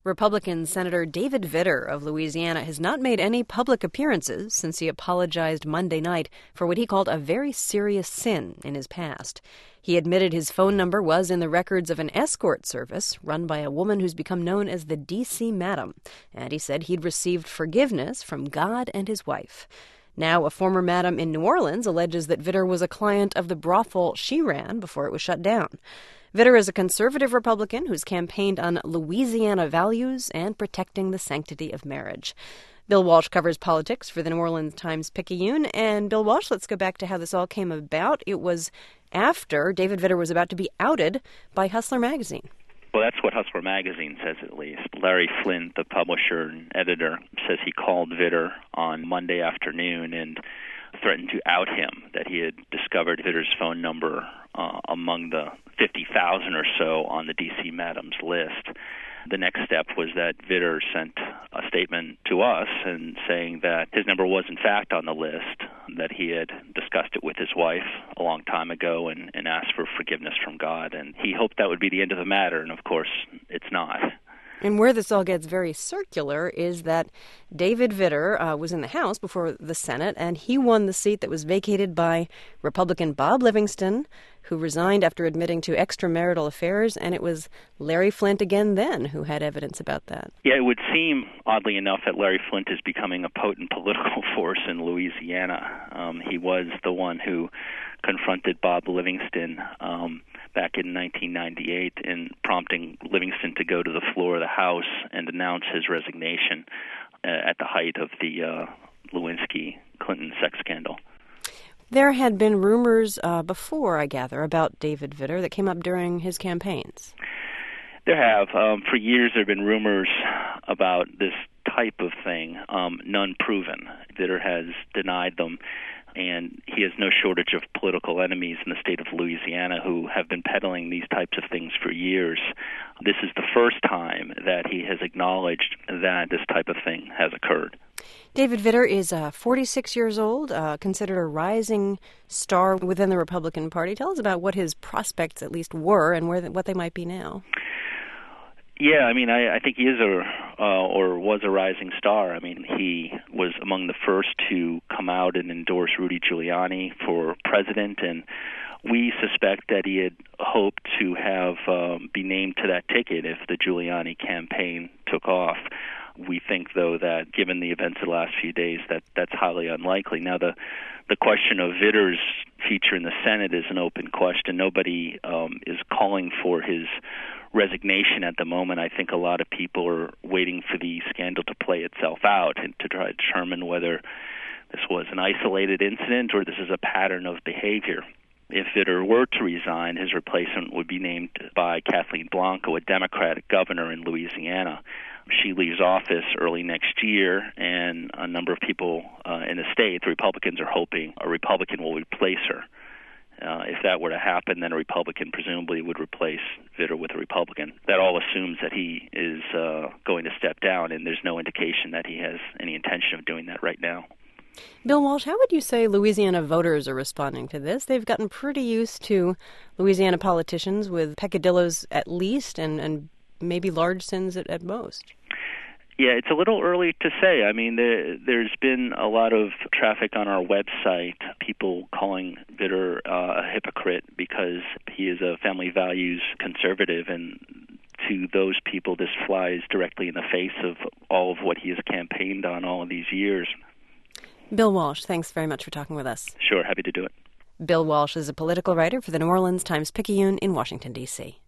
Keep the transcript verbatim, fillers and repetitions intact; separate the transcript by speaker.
Speaker 1: Republican Senator David Vitter of Louisiana has not made any public appearances since he apologized Monday night for what he called a very serious sin in his past. He admitted his phone number was in the records of an escort service run by a woman who's become known as the D C Madam, and he said he'd received forgiveness from God and his wife. Now, a former madam in New Orleans alleges that Vitter was a client of the brothel she ran before it was shut down. Vitter is a conservative Republican who's campaigned on Louisiana values and protecting the sanctity of marriage. Bill Walsh covers politics for the New Orleans Times-Picayune. And Bill Walsh, let's go back to how this all came about. It was after David Vitter was about to be outed by Hustler magazine.
Speaker 2: Well, that's what Hustler magazine says, at least. Larry Flynt, the publisher and editor, says he called Vitter on Monday afternoon and threatened to out him, that he had discovered Vitter's phone number uh, among the fifty thousand or so on the D C Madam's list. The next step was that Vitter sent a statement to us and saying that his number was in fact on the list, that he had discussed it with his wife a long time ago and, and asked for forgiveness from God. And he hoped that would be the end of the matter, and of course it's not.
Speaker 1: And where this all gets very circular is that David Vitter uh, was in the House before the Senate, and he won the seat that was vacated by Republican Bob Livingston, who resigned after admitting to extramarital affairs, and it was Larry Flynt again then who had evidence about that.
Speaker 2: Yeah, it would seem, oddly enough, that Larry Flynt is becoming a potent political force in Louisiana. Um, he was the one who confronted Bob Livingston um, back in nineteen ninety-eight in prompting Livingston to go to the floor of the House and announce his resignation uh, at the height of the uh, Lewinsky-Clinton sex scandal.
Speaker 1: There had been rumors uh, before, I gather, about David Vitter that came up during his campaigns.
Speaker 2: There have. Um, for years there have been rumors about this type of thing, um, none proven. Vitter has denied them, and he has no shortage of political enemies in the state of Louisiana who have been peddling these types of things for years. This is the first time that he has acknowledged that this type of thing has occurred.
Speaker 1: David Vitter is uh, forty-six years old, uh, considered a rising star within the Republican Party. Tell us about what his prospects at least were and where the, what they might be now.
Speaker 2: Yeah, I mean, I, I think he is a, uh, or was a rising star. I mean, he was among the first to come out and endorse Rudy Giuliani for president, and we suspect that he had hoped to have um, be named to that ticket if the Giuliani campaign took off. We think, though, that given the events of the last few days, that that's highly unlikely. Now, the the question of Vitter's future in the Senate is an open question. Nobody um, is calling for his resignation at the moment. I think a lot of people are waiting for the scandal to play itself out and to try to determine whether this was an isolated incident or this is a pattern of behavior. If Vitter were to resign, his replacement would be named by Kathleen Blanco, a Democratic governor in Louisiana. She leaves office early next year, and a number of people uh, in the state, the Republicans, are hoping a Republican will replace her. Uh, if that were to happen, then a Republican presumably would replace Vitter with a Republican. That all assumes that he is uh, going to step down, and there's no indication that he has any intention of doing that right now.
Speaker 1: Bill Walsh, how would you say Louisiana voters are responding to this? They've gotten pretty used to Louisiana politicians with peccadillos at least and, and maybe large sins at, at most.
Speaker 2: Yeah, it's a little early to say. I mean, there, there's been a lot of traffic on our website, people calling Vitter uh, a hypocrite because he is a family values conservative, and to those people this flies directly in the face of all of what he has campaigned on all of these years.
Speaker 1: Bill Walsh, thanks very much for talking with us.
Speaker 2: Sure, happy to do it.
Speaker 1: Bill Walsh is a political writer for the New Orleans Times-Picayune in Washington, D C